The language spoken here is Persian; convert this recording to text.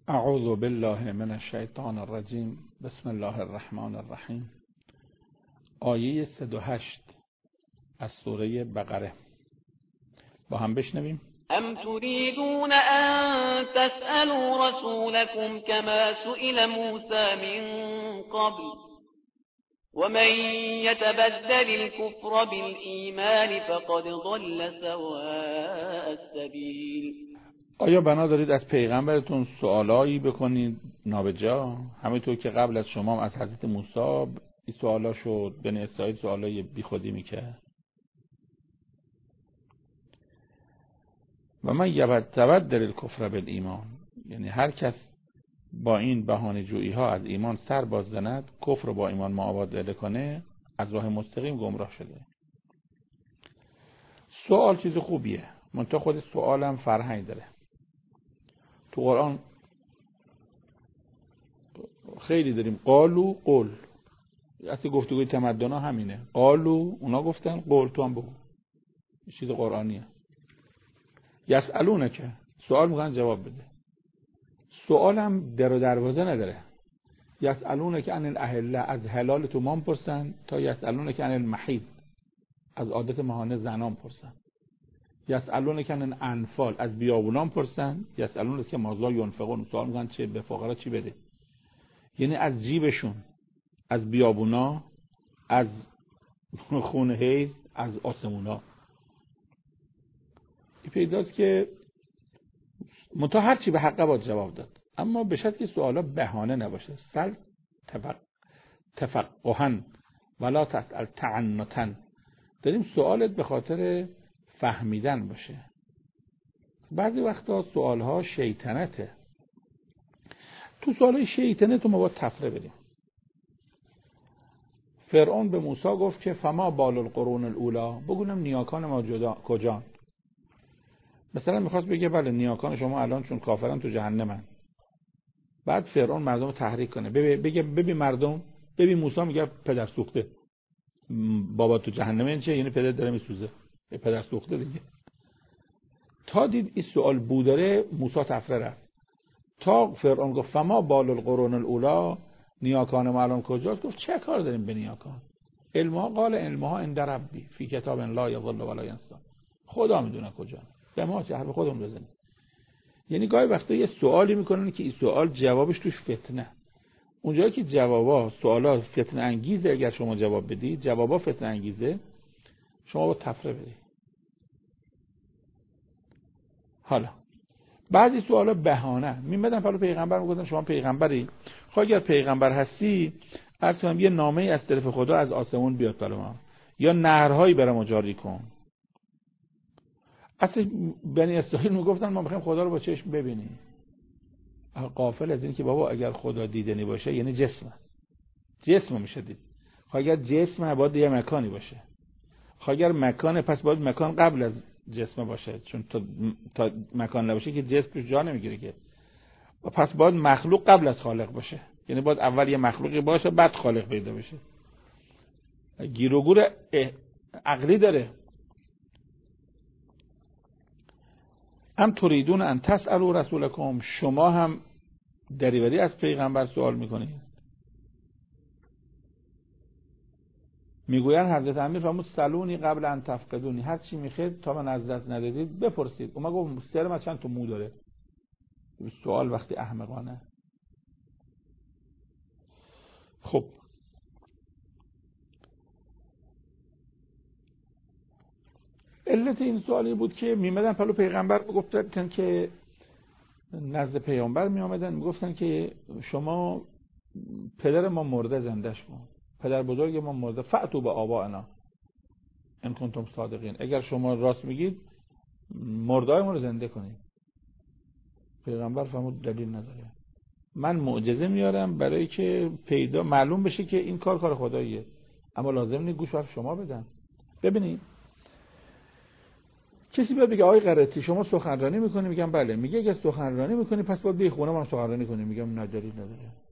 اعوذ بالله من الشیطان الرجیم. بسم الله الرحمن الرحیم. آیه 108 از سوره بقره با هم بشنویم. ام تريدون ان تسألوا رسولكم كما سئل موسى من قبل ومن يتبدل الكفر بالإيمان فقد ضل سواء السبيل. آیا بنا دارید از پیغمبرتون سوالایی بکنید نابجا، همینطور که قبل از شما از حضرت موسی این سوالا شد؟ بنی اسرائیل سوالای بیخودی میکرد. و من یتبدل الکفر بالایمان، یعنی هر کس با این بهانه جویی ها از ایمان سر باز زند، کفر رو با ایمان معاوضه کنه، از راه مستقیم گمراه شده. سوال چیز خوبیه، منتها خود سوالم فرهنگ داره. تو قرآن خیلی داریم قالو قول، اصلا گفتگوی تمدن ها همینه، قالو اونا گفتن، قول تو هم بگو. چیز قرآنیه. یسألونه که سوال میکنن جواب بده. سوال هم در و دروازه نداره. یسألونه که عن الاهله، از حلال تو ما پرسن، تا یسألونه که عن المحیض، از عادت ماهانه زنان پرسن. یسألونه که عن الانفال، از بیابونان پرسن. یسألونه که ماذا ینفقون، سوال میکنن چه به فقرا چی بده. یعنی از جیبشون، از بیابونا، از خون حیض، از آسمونا. این پیداست که منتها هر چی به حقه باید جواب داد، اما به شرطی که سوالا بهانه نباشه. سل تفقهن ولا تسأل تعنتن. داریم سوالت به خاطر فهمیدن باشه. بعضی وقتا سوالها شیطنته. تو سوالای شیطنه تو ما باید تفره بدیم. فرعون به موسی گفت که فما بال القرون الاولا، بگونم نیاکان ما کجان. مثلا میخواست بگه بله نیاکان شما الان چون کافرن تو جهنمن. بعد فرعون مردم رو تحریک کنه، بگه ببین مردم، ببین موسی میگه پدر سوخته، بابا تو جهنمه، چه یعنی پدر داره میسوزه، پدر سوخته دیگه. تا دید این سوال بوداره، موسی تفره رفت. تا فرعون گفت فما بال القرون الاولا، نیاکان ما الان کجاست؟ گفت چه کار داریم به نیاکان؟ علمها قال علمها عند ربی فی کتاب لا یضل ولا ینسی. خدا میدونه کجا، به ما چه حرف خودمون بزنیم. یعنی گاهی وقتا یه سوالی میکنن که این سوال جوابش توش فتنه. اونجایی که جوابا سوالا فتنه انگیزه، اگر شما جواب بدید جوابا فتنه انگیزه، شما با تفره بدید. حالا بعضی سوالا بهانه میمدن پلو پیغمبر، میگفتن شما پیغمبری، خب اگر پیغمبر هستی اصلا یه نامه از طرف خدا از آسمون بیاد پلو ما، یا نهرهایی برام جاری کن. اصلا بنی اسرائیل میگفتن ما میخوایم خدا رو با چشم ببینیم. غافل از این که بابا اگر خدا دیدنی باشه یعنی جسم میشه دید. خب اگر جسم باید یه مکانی باشه. خب اگر مکانه پس باید مکان قبل از جسم باشه، چون تا مکان نباشه که جسم توش جا نمیگیره که. و پس باید مخلوق قبل از خالق باشه، یعنی باید اول یه مخلوقی باشه بعد خالق پیدا بشه. گیر و گور عقلی داره. ام تريدون ان تسألوا رسولکم، شما هم دریوری از پیغمبر سوال میکنید. میگوین حضرت امیر فرمود سلونی قبل ان تفقدونی، هر چی میخواید تا من از دست ندادید بپرسید. اونا گفت سر من چند تا مو داره. سوال وقتی احمقانه. خب علت این سوالی بود که میمدن پلو پیغمبر گفتن که نزد پیغمبر میامدن میگفتن که شما پدر ما مرده زندش کن، پدر بزرگ ما مرده، فأتوا به آبائنا ان کنتم صادقین، اگر شما راست میگید مردای ما رو زنده کنید. پیغمبر فرمود دلیل نداره، من معجزه میارم برای که پیدا معلوم بشه که این کار خداییه، اما لازم نیست گوش حرف شما بدن. ببینید کسی بیاد بگه آقای قرتی شما سخنرانی میکنی، میگم بله. میگه اگه سخنرانی میکنی پس باید بی خونه ما سخنرانی کنی، میگم نه دلیل نداره.